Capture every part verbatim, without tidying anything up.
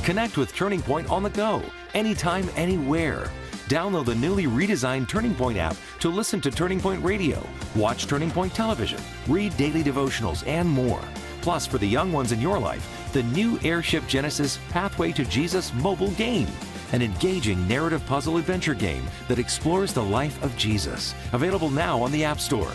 Connect with Turning Point on the go, anytime, anywhere. Download the newly redesigned Turning Point app to listen to Turning Point Radio, watch Turning Point Television, read daily devotionals, and more. Plus, for the young ones in your life, the new Airship Genesis Pathway to Jesus mobile game, an engaging narrative puzzle adventure game that explores the life of Jesus. Available now on the App Store.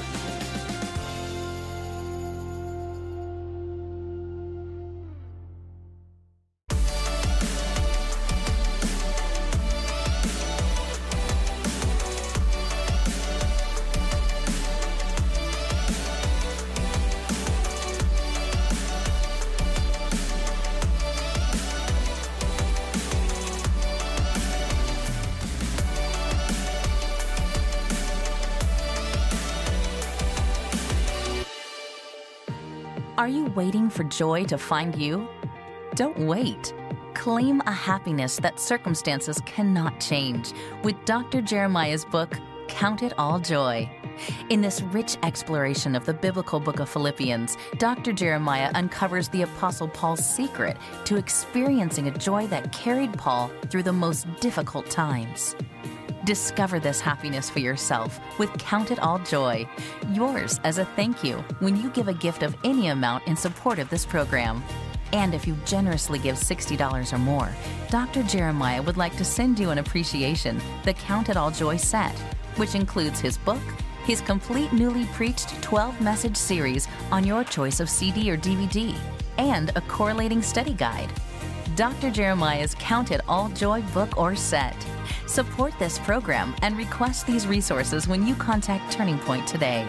Are you waiting for joy to find you? Don't wait. Claim a happiness that circumstances cannot change with Doctor Jeremiah's book, Count It All Joy. In this rich exploration of the biblical book of Philippians, Doctor Jeremiah uncovers the Apostle Paul's secret to experiencing a joy that carried Paul through the most difficult times. Discover this happiness for yourself with Count It All Joy, yours as a thank you when you give a gift of any amount in support of this program. And if you generously give sixty dollars or more, Doctor Jeremiah would like to send you an appreciation, the Count It All Joy set, which includes his book, his complete newly preached twelve-message series on your choice of C D or D V D, and a correlating study guide. Doctor Jeremiah's Count It All Joy book or set. Support this program and request these resources when you contact Turning Point today.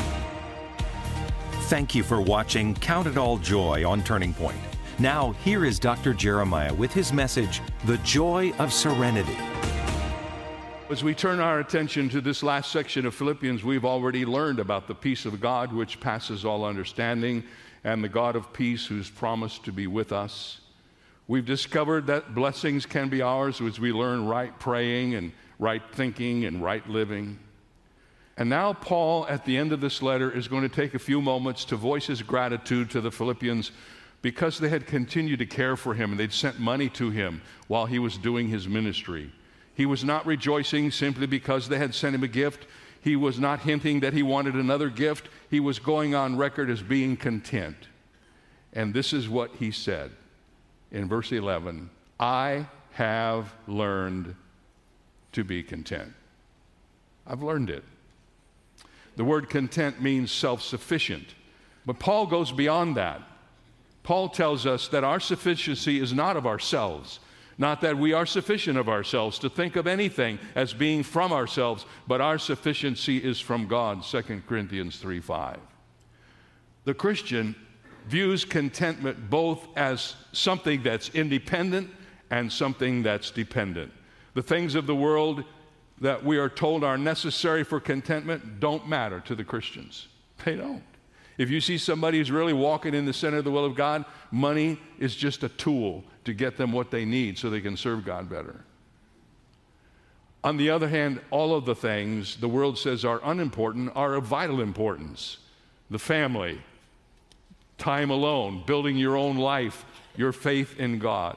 Thank you for watching Count It All Joy on Turning Point. Now, here is Doctor Jeremiah with his message, The Joy of Serenity. As we turn our attention to this last section of Philippians, we've already learned about the peace of God which passes all understanding and the God of peace who's promised to be with us. We've discovered that blessings can be ours as we learn right praying and right thinking and right living. And now Paul, at the end of this letter, is going to take a few moments to voice his gratitude to the Philippians because they had continued to care for him and they'd sent money to him while he was doing his ministry. He was not rejoicing simply because they had sent him a gift. He was not hinting that he wanted another gift. He was going on record as being content. And this is what he said. In verse eleven, I have learned to be content. I've learned it. The word content means self-sufficient. But Paul goes beyond that. Paul tells us that our sufficiency is not of ourselves, not that we are sufficient of ourselves to think of anything as being from ourselves, but our sufficiency is from God, Second Corinthians three five. The Christian views contentment both as something that's independent and something that's dependent. The things of the world that we are told are necessary for contentment don't matter to the Christians. They don't. If you see somebody who's really walking in the center of the will of God, money is just a tool to get them what they need so they can serve God better. On the other hand, all of the things the world says are unimportant are of vital importance. The family, time alone, building your own life, your faith in God.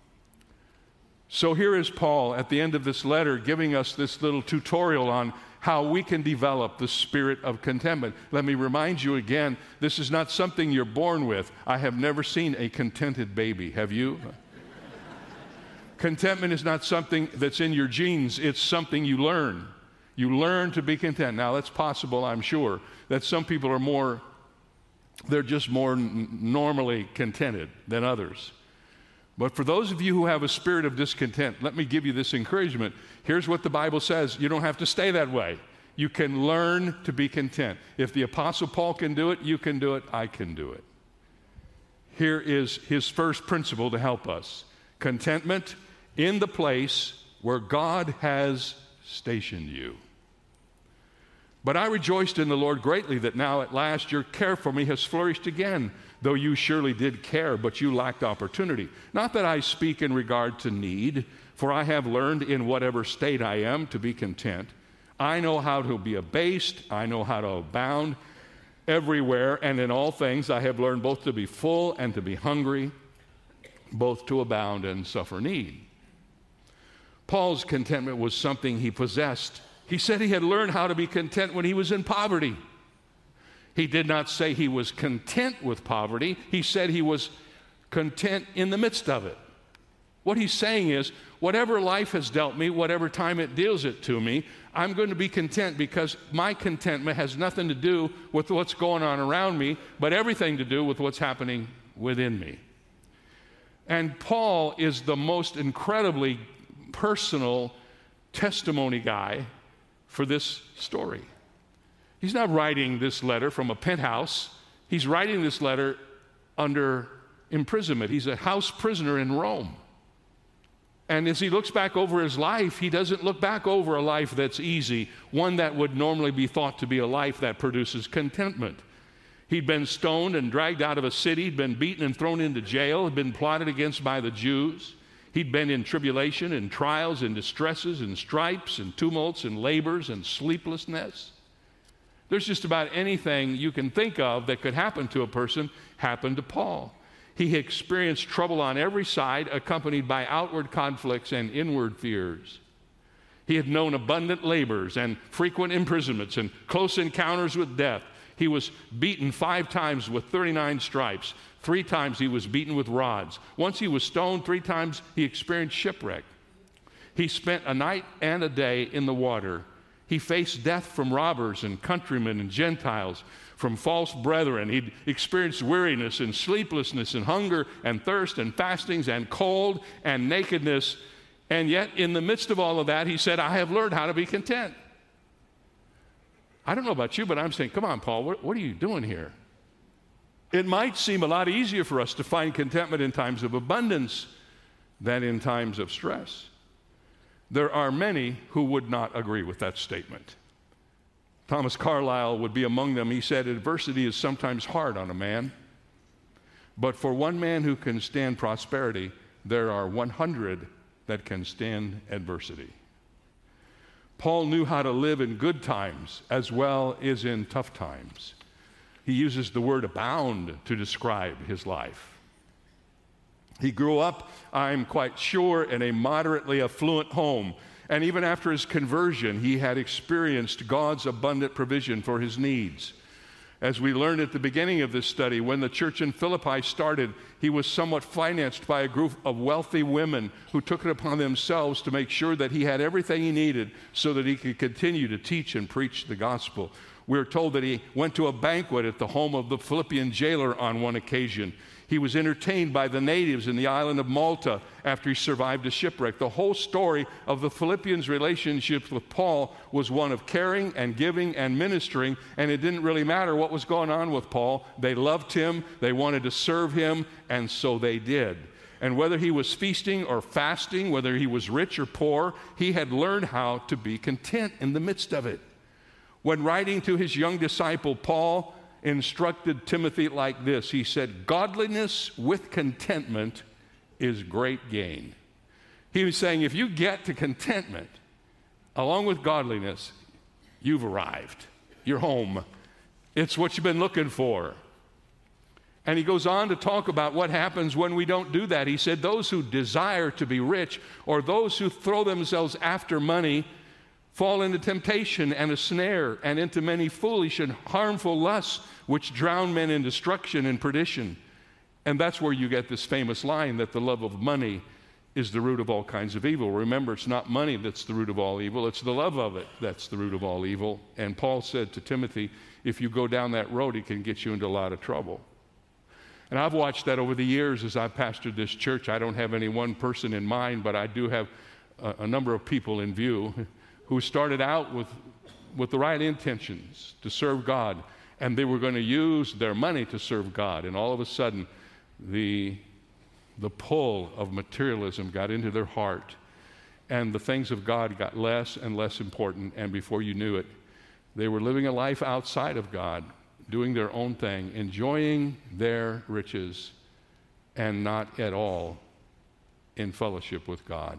So here is Paul at the end of this letter giving us this little tutorial on how we can develop the spirit of contentment. Let me remind you again, this is not something you're born with. I have never seen a contented baby. Have you? Contentment is not something that's in your genes. It's something you learn. You learn to be content. Now, that's possible, I'm sure, that some people are more They're just more n- normally contented than others. But for those of you who have a spirit of discontent, let me give you this encouragement. Here's what the Bible says. You don't have to stay that way. You can learn to be content. If the Apostle Paul can do it, you can do it, I can do it. Here is his first principle to help us. Contentment in the place where God has stationed you. But I rejoiced in the Lord greatly that now at last your care for me has flourished again, though you surely did care, but you lacked opportunity. Not that I speak in regard to need, for I have learned in whatever state I am to be content. I know how to be abased, I know how to abound everywhere, and in all things I have learned both to be full and to be hungry. both to abound and suffer need. Paul's contentment was something he possessed. He said he had learned how to be content when he was in poverty. He did not say he was content with poverty. He said he was content in the midst of it. What he's saying is, whatever life has dealt me, whatever time it deals it to me, I'm going to be content because my contentment has nothing to do with what's going on around me, but everything to do with what's happening within me. And Paul is the most incredibly personal testimony guy for this story. He's not writing this letter from a penthouse. He's writing this letter under imprisonment. He's a house prisoner in Rome. And as he looks back over his life, he doesn't look back over a life that's easy, one that would normally be thought to be a life that produces contentment. He'd been stoned and dragged out of a city. He'd been beaten and thrown into jail. He'd been plotted against by the Jews. He'd been in tribulation and trials and distresses and stripes and tumults and labors and sleeplessness. There's just about anything you can think of that could happen to a person happened to Paul. He experienced trouble on every side, accompanied by outward conflicts and inward fears. He had known abundant labors and frequent imprisonments and close encounters with death. He was beaten five times with thirty-nine stripes. Three times he was beaten with rods. Once he was stoned. Three times he experienced shipwreck. He spent a night and a day in the water. He faced death from robbers and countrymen and Gentiles, from false brethren. He'd experienced weariness and sleeplessness and hunger and thirst and fastings and cold and nakedness. And yet, in the midst of all of that, he said, I have learned how to be content. I don't know about you, but I'm saying, come on, Paul, what, what are you doing here? It might seem a lot easier for us to find contentment in times of abundance than in times of stress. There are many who would not agree with that statement. Thomas Carlyle would be among them. He said, adversity is sometimes hard on a man, but for one man who can stand prosperity, there are one hundred that can stand adversity. Paul knew how to live in good times as well as in tough times. He uses the word abound to describe his life. He grew up, I'm quite sure, in a moderately affluent home. And even after his conversion, he had experienced God's abundant provision for his needs. As we learned at the beginning of this study, when the church in Philippi started, he was somewhat financed by a group of wealthy women who took it upon themselves to make sure that he had everything he needed so that he could continue to teach and preach the gospel. We're told that he went to a banquet at the home of the Philippian jailer on one occasion. He was entertained by the natives in the island of Malta after he survived a shipwreck. The whole story of the Philippians' relationships with Paul was one of caring and giving and ministering, and it didn't really matter what was going on with Paul. They loved him, they wanted to serve him, and so they did. And whether he was feasting or fasting, whether he was rich or poor, he had learned how to be content in the midst of it. When writing to his young disciple, Paul instructed Timothy like this. He said, godliness with contentment is great gain. He was saying, if you get to contentment along with godliness, you've arrived. You're home. It's what you've been looking for. And he goes on to talk about what happens when we don't do that. He said, those who desire to be rich, or those who throw themselves after money, fall into temptation and a snare, and into many foolish and harmful lusts, which drown men in destruction and perdition. And that's where you get this famous line that the love of money is the root of all kinds of evil. Remember, it's not money that's the root of all evil, it's the love of it that's the root of all evil. And Paul said to Timothy, if you go down that road, it can get you into a lot of trouble. And I've watched that over the years as I've pastored this church. I don't have any one person in mind, but I do have a, a number of people in view who started out with, with the right intentions to serve God, and they were going to use their money to serve God. And all of a sudden, the, the pull of materialism got into their heart, and the things of God got less and less important, and before you knew it, they were living a life outside of God, doing their own thing, enjoying their riches, and not at all in fellowship with God.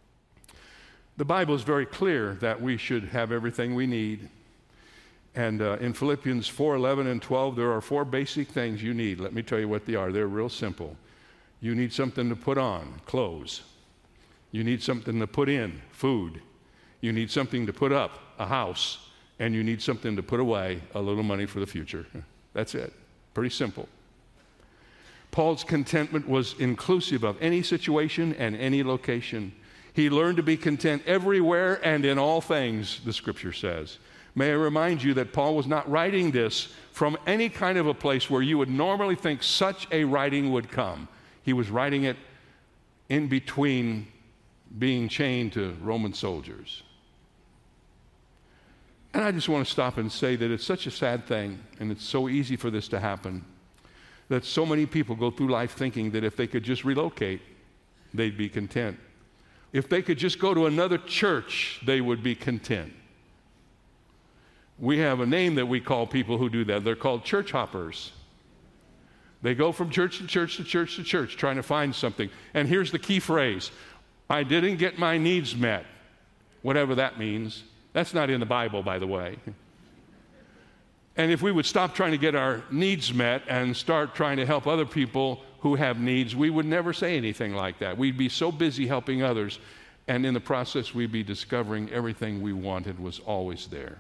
The Bible is very clear that we should have everything we need. And uh, in Philippians four, eleven, and twelve, there are four basic things you need. Let me tell you what they are. They're real simple. You need something to put on, clothes. You need something to put in, food. You need something to put up, a house. And you need something to put away, a little money for the future. That's it. Pretty simple. Paul's contentment was inclusive of any situation and any location. He learned to be content everywhere and in all things, the Scripture says. May I remind you that Paul was not writing this from any kind of a place where you would normally think such a writing would come. He was writing it in between being chained to Roman soldiers. And I just want to stop and say that it's such a sad thing, and it's so easy for this to happen, that so many people go through life thinking that if they could just relocate, they'd be content. If they could just go to another church, they would be content. We have a name that we call people who do that. They're called church hoppers. They go from church to church to church to church trying to find something. And here's the key phrase: I didn't get my needs met. Whatever that means. That's not in the Bible, by the way. And if we would stop trying to get our needs met and start trying to help other people who have needs, we would never say anything like that. We'd be so busy helping others, and in the process, we'd be discovering everything we wanted was always there.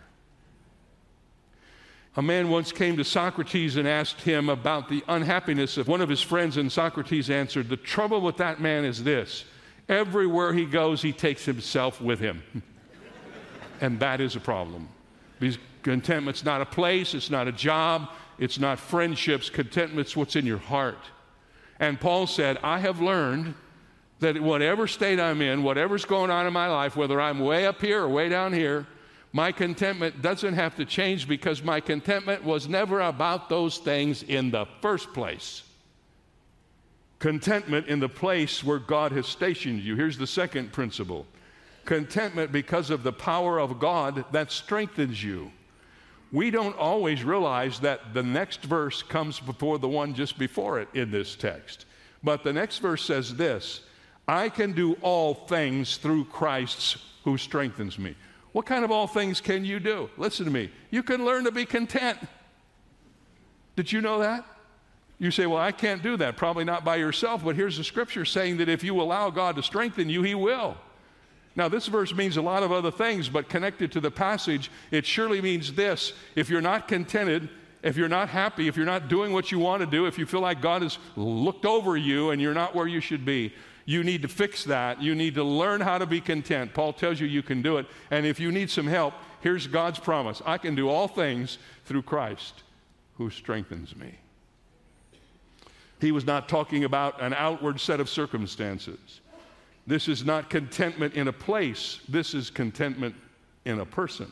A man once came to Socrates and asked him about the unhappiness of one of his friends, and Socrates answered, "The trouble with that man is this: everywhere he goes, he takes himself with him." And that is a problem. Because contentment's not a place, it's not a job, it's not friendships. Contentment's what's in your heart. And Paul said, I have learned that whatever state I'm in, whatever's going on in my life, whether I'm way up here or way down here, my contentment doesn't have to change, because my contentment was never about those things in the first place. Contentment in the place where God has stationed you. Here's the second principle. Contentment because of the power of God that strengthens you. We don't always realize that the next verse comes before the one just before it in this text. But the next verse says this: I can do all things through Christ who strengthens me. What kind of all things can you do? Listen to me. You can learn to be content. Did you know that? You say, well, I can't do that. Probably not by yourself, but here's the Scripture saying that if you allow God to strengthen you, He will. Now, this verse means a lot of other things, but connected to the passage, it surely means this: if you're not contented, if you're not happy, if you're not doing what you want to do, if you feel like God has looked over you and you're not where you should be, you need to fix that. You need to learn how to be content. Paul tells you you can do it. And if you need some help, here's God's promise: I can do all things through Christ who strengthens me. He was not talking about an outward set of circumstances. This is not contentment in a place. This is contentment in a person.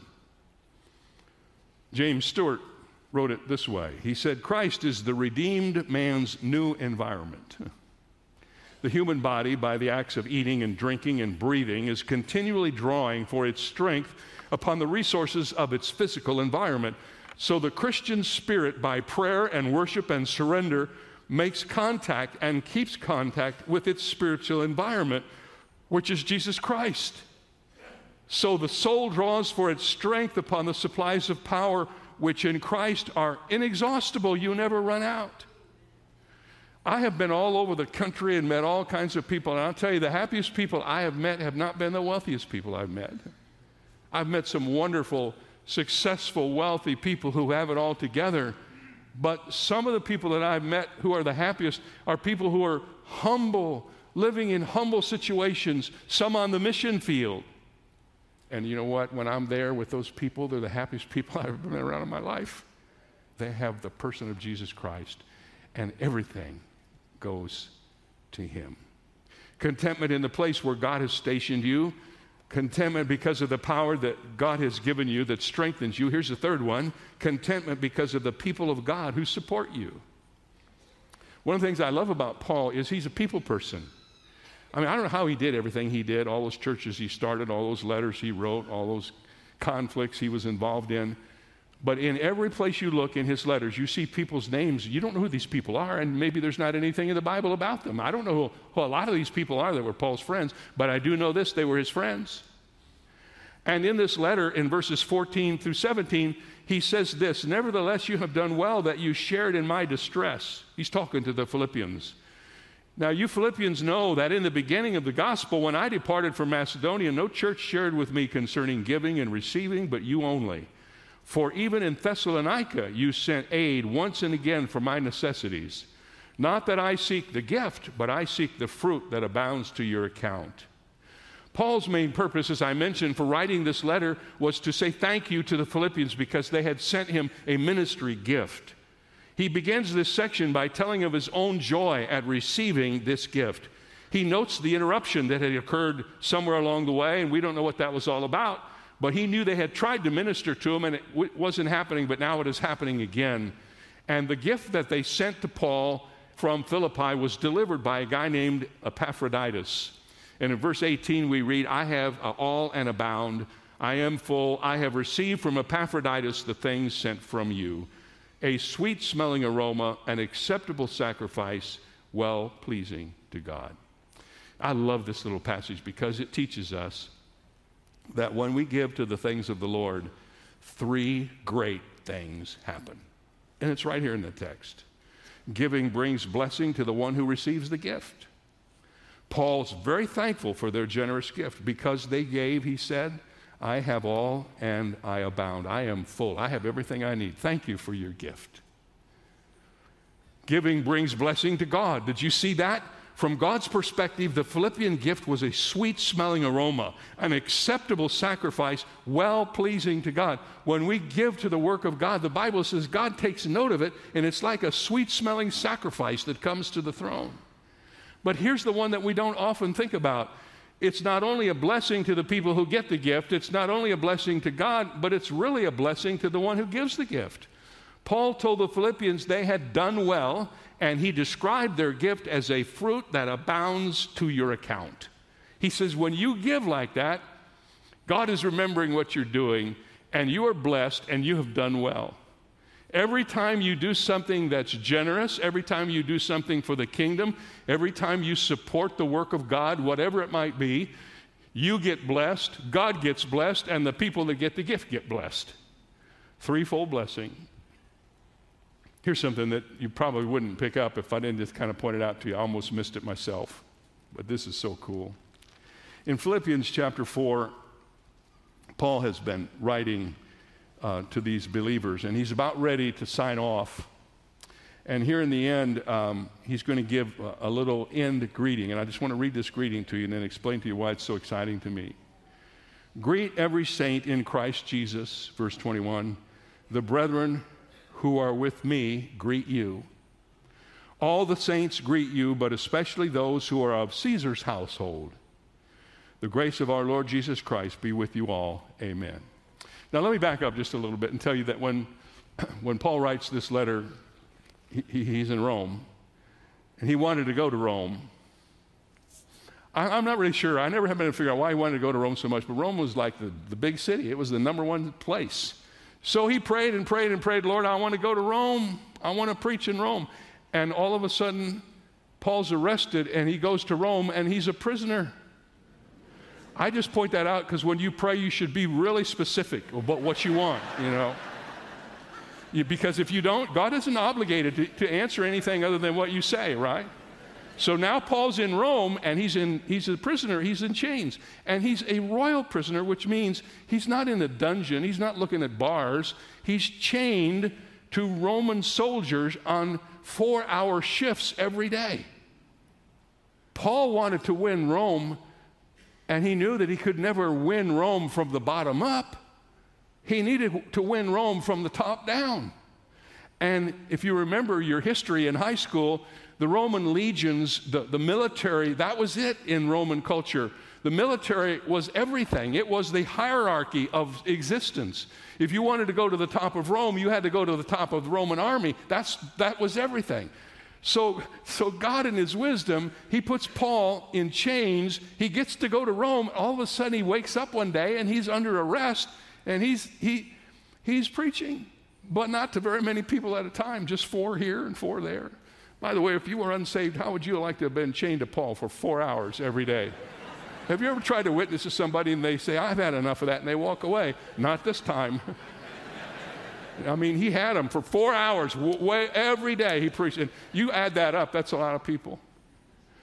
James Stewart wrote it this way. He said, Christ is the redeemed man's new environment. The human body, by the acts of eating and drinking and breathing, is continually drawing for its strength upon the resources of its physical environment. So the Christian spirit, by prayer and worship and surrender, makes contact and keeps contact with its spiritual environment, which is Jesus Christ. So the soul draws for its strength upon the supplies of power, which in Christ are inexhaustible. You never run out. I have been all over the country and met all kinds of people, and I'll tell you, the happiest people I have met have not been the wealthiest people I've met. I've met some wonderful, successful, wealthy people who have it all together, but some of the people that I've met who are the happiest are people who are humble, living in humble situations, some on the mission field. And you know what? When I'm there with those people, they're the happiest people I've ever been around in my life. They have the person of Jesus Christ, and everything goes to Him. Contentment in the place where God has stationed you. Contentment because of the power that God has given you that strengthens you. Here's the third one. Contentment because of the people of God who support you. One of the things I love about Paul is he's a people person. I mean, I don't know how he did everything he did, all those churches he started, all those letters he wrote, all those conflicts he was involved in. But in every place you look in his letters, you see people's names. You don't know who these people are, and maybe there's not anything in the Bible about them. I don't know who, who a lot of these people are that were Paul's friends, but I do know this: they were his friends. And in this letter, in verses fourteen through seventeen, he says this: nevertheless, you have done well that you shared in my distress. He's talking to the Philippians. Now, you Philippians know that in the beginning of the gospel, when I departed from Macedonia, no church shared with me concerning giving and receiving, but you only. For even in Thessalonica you sent aid once and again for my necessities. Not that I seek the gift, but I seek the fruit that abounds to your account. Paul's main purpose, as I mentioned, for writing this letter was to say thank you to the Philippians because they had sent him a ministry gift. He begins this section by telling of his own joy at receiving this gift. He notes the interruption that had occurred somewhere along the way, and we don't know what that was all about, but he knew they had tried to minister to him, and it w- wasn't happening, but now it is happening again. And the gift that they sent to Paul from Philippi was delivered by a guy named Epaphroditus. And in verse eighteen we read, I have uh, all and abound, I am full, I have received from Epaphroditus the things sent from you, a sweet-smelling aroma, an acceptable sacrifice, well-pleasing to God. I love this little passage because it teaches us that when we give to the things of the Lord, three great things happen. And it's right here in the text. Giving brings blessing to the one who receives the gift. Paul's very thankful for their generous gift. Because they gave, he said, I have all and I abound. I am full. I have everything I need. Thank you for your gift. Giving brings blessing to God. Did you see that? From God's perspective, the Philippian gift was a sweet-smelling aroma, an acceptable sacrifice, well-pleasing to God. When we give to the work of God, the Bible says God takes note of it, and it's like a sweet-smelling sacrifice that comes to the throne. But here's the one that we don't often think about. It's not only a blessing to the people who get the gift, it's not only a blessing to God, but it's really a blessing to the one who gives the gift. Paul told the Philippians they had done well, and he described their gift as a fruit that abounds to your account. He says, when you give like that, God is remembering what you're doing, and you are blessed, and you have done well. Every time you do something that's generous, every time you do something for the kingdom, every time you support the work of God, whatever it might be, you get blessed, God gets blessed, and the people that get the gift get blessed. Threefold blessing. Here's something that you probably wouldn't pick up if I didn't just kind of point it out to you. I almost missed it myself, but this is so cool. In Philippians chapter four, Paul has been writing uh, to these believers, and he's about ready to sign off. And here in the end, um, he's going to give a, a little end greeting, and I just want to read this greeting to you and then explain to you why it's so exciting to me. Greet every saint in Christ Jesus, verse twenty-one. The brethren who are with me greet you. All the saints greet you, but especially those who are of Caesar's household. The grace of our Lord Jesus Christ be with you all. Amen. Now let me back up just a little bit and tell you that when, when Paul writes this letter, he, he's in Rome, and he wanted to go to Rome. I, I'm not really sure. I never have been able to figure out why he wanted to go to Rome so much, but Rome was like the, the big city. It was the number one place. So he prayed and prayed and prayed, Lord, I want to go to Rome. I want to preach in Rome. And all of a sudden, Paul's arrested, and he goes to Rome, and he's a prisoner. I just point that out because when you pray, you should be really specific about what you want, you know. You, because if you don't, God isn't obligated to, to answer anything other than what you say, right? So now Paul's in Rome, and he's in he's a prisoner, he's in chains. And he's a royal prisoner, which means he's not in a dungeon, he's not looking at bars. He's chained to Roman soldiers on four-hour shifts every day. Paul wanted to win Rome, and he knew that he could never win Rome from the bottom up. He needed to win Rome from the top down. And if you remember your history in high school, the Roman legions, the, the military, that was it in Roman culture. The military was everything. It was the hierarchy of existence. If you wanted to go to the top of Rome, you had to go to the top of the Roman army. That's, that was everything. So, so God in his wisdom, he puts Paul in chains. He gets to go to Rome. All of a sudden he wakes up one day and he's under arrest, and he's, he, he's preaching, but not to very many people at a time, just four here and four there. By the way, if you were unsaved, how would you like to have been chained to Paul for four hours every day? Have you ever tried to witness to somebody and they say, I've had enough of that, and they walk away? Not this time. I mean, he had them for four hours, way, every day he preached. And you add that up, that's a lot of people.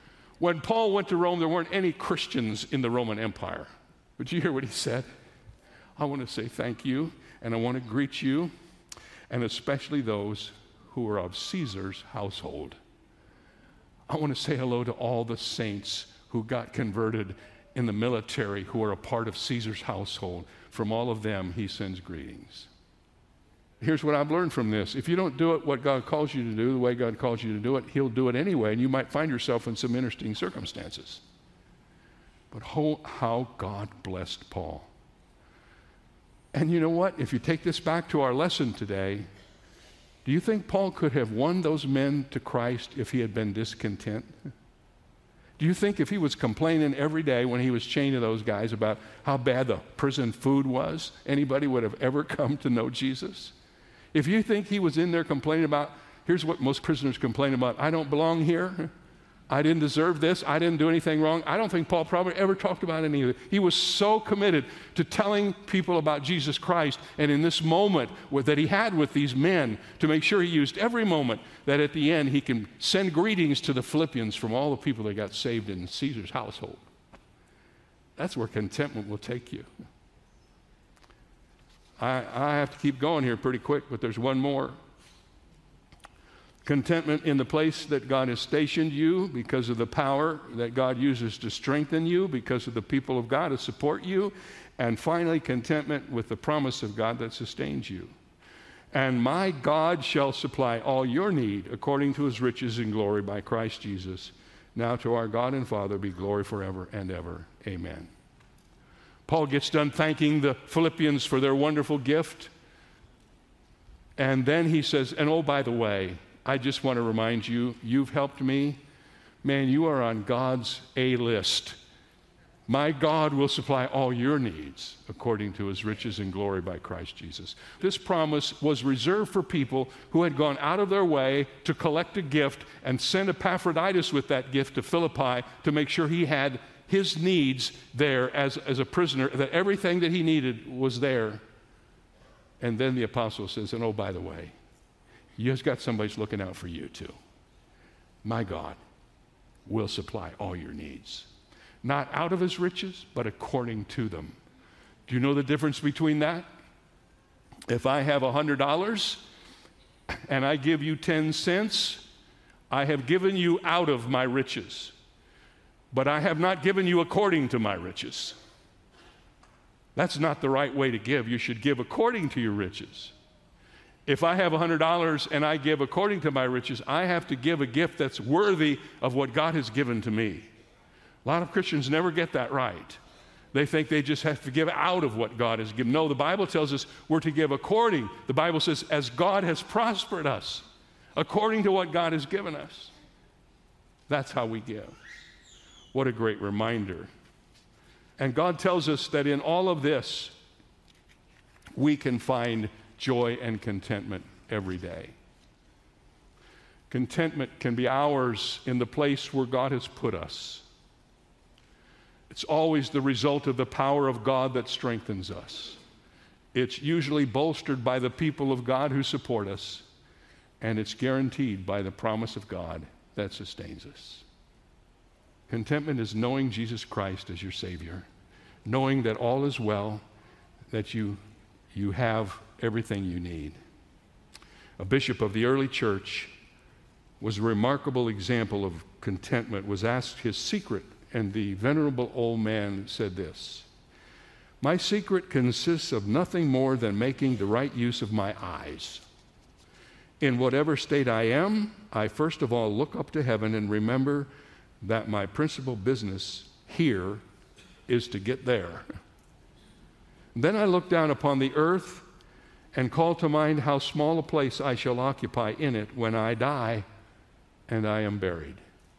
When Paul went to Rome, there weren't any Christians in the Roman Empire. But you hear what he said? I want to say thank you, and I want to greet you, and especially those who are of Caesar's household. I want to say hello to all the saints who got converted in the military, who are a part of Caesar's household. From all of them, he sends greetings. Here's what I've learned from this. If you don't do it what God calls you to do, the way God calls you to do it, he'll do it anyway, and you might find yourself in some interesting circumstances. But how, how God blessed Paul. And you know what? If you take this back to our lesson today, do you think Paul could have won those men to Christ if he had been discontent? Do you think if he was complaining every day when he was chained to those guys about how bad the prison food was, anybody would have ever come to know Jesus? If you think he was in there complaining about, here's what most prisoners complain about, I don't belong here, I didn't deserve this, I didn't do anything wrong, I don't think Paul probably ever talked about any of it. He was so committed to telling people about Jesus Christ, and in this moment with, that he had with these men, to make sure he used every moment that at the end he can send greetings to the Philippians from all the people that got saved in Caesar's household. That's where contentment will take you. I, I have to keep going here pretty quick, but there's one more. Contentment in the place that God has stationed you because of the power that God uses to strengthen you, because of the people of God to support you. And finally, contentment with the promise of God that sustains you. And my God shall supply all your need according to his riches in glory by Christ Jesus. Now to our God and Father be glory forever and ever. Amen. Paul gets done thanking the Philippians for their wonderful gift. And then he says, and oh, by the way, I just want to remind you, you've helped me. Man, you are on God's A list. My God will supply all your needs according to his riches and glory by Christ Jesus. This promise was reserved for people who had gone out of their way to collect a gift and send Epaphroditus with that gift to Philippi to make sure he had his needs there as, as a prisoner, that everything that he needed was there. And then the apostle says, and oh, by the way, you just got somebody's looking out for you too. My God will supply all your needs. Not out of his riches, but according to them. Do you know the difference between that? If I have one hundred dollars and I give you ten cents, I have given you out of my riches. But I have not given you according to my riches. That's not the right way to give. You should give according to your riches. If I have one hundred dollars and I give according to my riches, I have to give a gift that's worthy of what God has given to me. A lot of Christians never get that right. They think they just have to give out of what God has given. No, the Bible tells us we're to give according. The Bible says, as God has prospered us, according to what God has given us. That's how we give. What a great reminder. And God tells us that in all of this, we can find joy and contentment every day. Contentment can be ours in the place where God has put us. It's always the result of the power of God that strengthens us. It's usually bolstered by the people of God who support us, and it's guaranteed by the promise of God that sustains us. Contentment is knowing Jesus Christ as your Savior, knowing that all is well, that you, you have everything you need. A bishop of the early church was a remarkable example of contentment, was asked his secret, and the venerable old man said this: my secret consists of nothing more than making the right use of my eyes. In whatever state I am, I first of all look up to heaven and remember that my principal business here is to get there. Then I look down upon the earth and call to mind how small a place I shall occupy in it when I die and I am buried.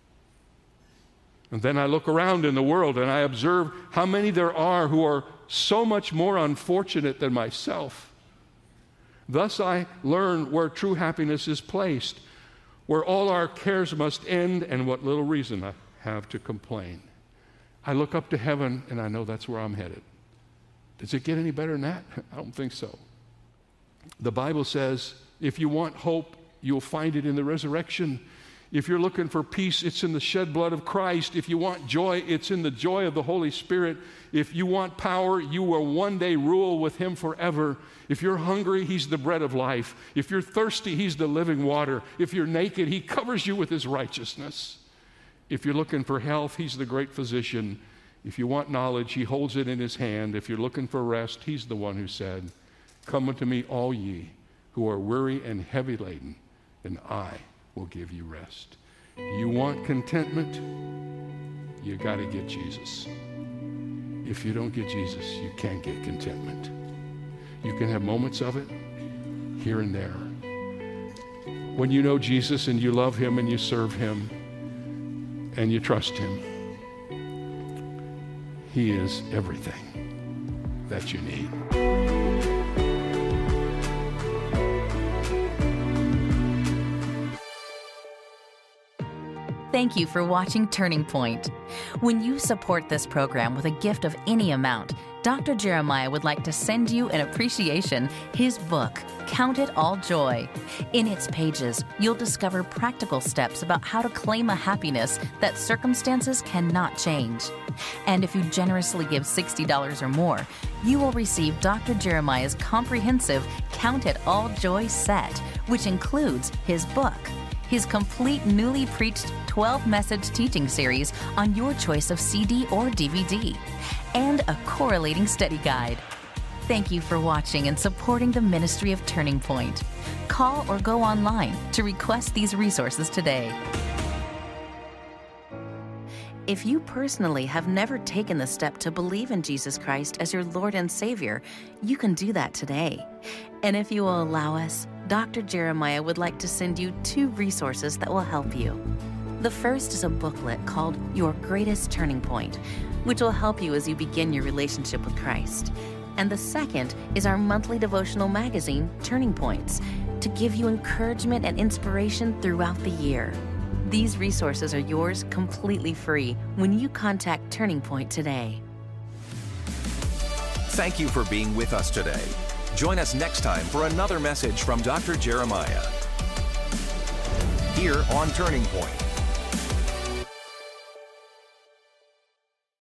And then I look around in the world and I observe how many there are who are so much more unfortunate than myself. Thus I learn where true happiness is placed, where all our cares must end and what little reason I have to complain. I look up to heaven and I know that's where I'm headed. Does it get any better than that? I don't think so. The Bible says if you want hope, you'll find it in the resurrection. If you're looking for peace, it's in the shed blood of Christ. If you want joy, it's in the joy of the Holy Spirit. If you want power, you will one day rule with him forever. If you're hungry, he's the bread of life. If you're thirsty, he's the living water. If you're naked, he covers you with his righteousness. If you're looking for health, he's the great physician. If you want knowledge, he holds it in his hand. If you're looking for rest, he's the one who said, "Come unto me, all ye who are weary and heavy laden, and I will give you rest." You want contentment? You got to get Jesus. If you don't get Jesus, you can't get contentment. You can have moments of it here and there. When you know Jesus and you love him and you serve him and you trust him, he is everything that you need. Thank you for watching Turning Point. When you support this program with a gift of any amount, Doctor Jeremiah would like to send you in appreciation his book, Count It All Joy. In its pages, you'll discover practical steps about how to claim a happiness that circumstances cannot change. And if you generously give sixty dollars or more, you will receive Doctor Jeremiah's comprehensive Count It All Joy set, which includes his book, his complete newly preached twelve-message teaching series on your choice of C D or D V D, and a correlating study guide. Thank you for watching and supporting the ministry of Turning Point. Call or go online to request these resources today. If you personally have never taken the step to believe in Jesus Christ as your Lord and Savior, you can do that today. And if you will allow us, Doctor Jeremiah would like to send you two resources that will help you. The first is a booklet called Your Greatest Turning Point, which will help you as you begin your relationship with Christ. And the second is our monthly devotional magazine, Turning Points, to give you encouragement and inspiration throughout the year. These resources are yours completely free when you contact Turning Point today. Thank you for being with us today. Join us next time for another message from Doctor Jeremiah here on Turning Point.